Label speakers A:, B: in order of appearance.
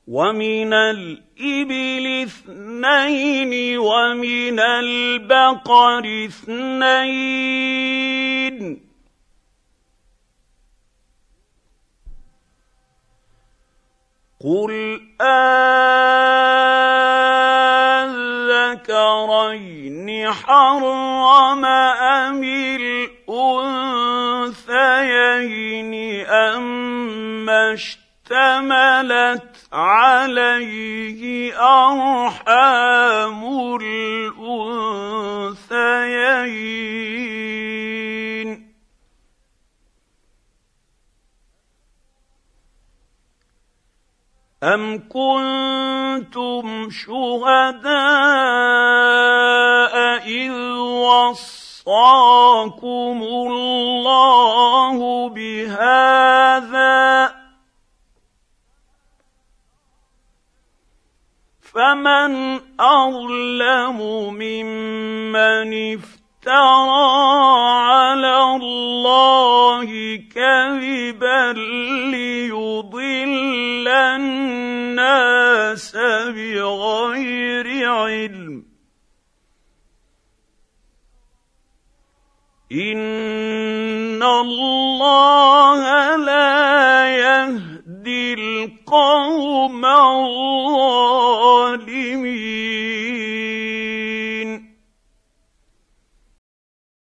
A: وَمِنَ الْإِبِلِ 2 وَمِنَ الْبَقَرِ 2 قُلْ أَذَكَرَيْنِ حَرَّمَ أَمِ الْأُنثَيَيْنِ أَمَّا اشْتَمَلَتْ عَلَيْهِ أَرْحَامُ الْأُنثَيَيْنِ أَمْ كُنتُمْ شُهَدَاءَ إِذْ وَصَّاكُمُ اللَّهُ بِهَٰذَا ۚ فَمَنْ أَظْلَمُ مِمَّنِ افْتَرَىٰ عَلَى اللَّهِ كَذِبًا لِّيُضِلَّ النَّاسَ بِغَيْرِ عِلْمٍ ۗ إِنَّ اللَّهَ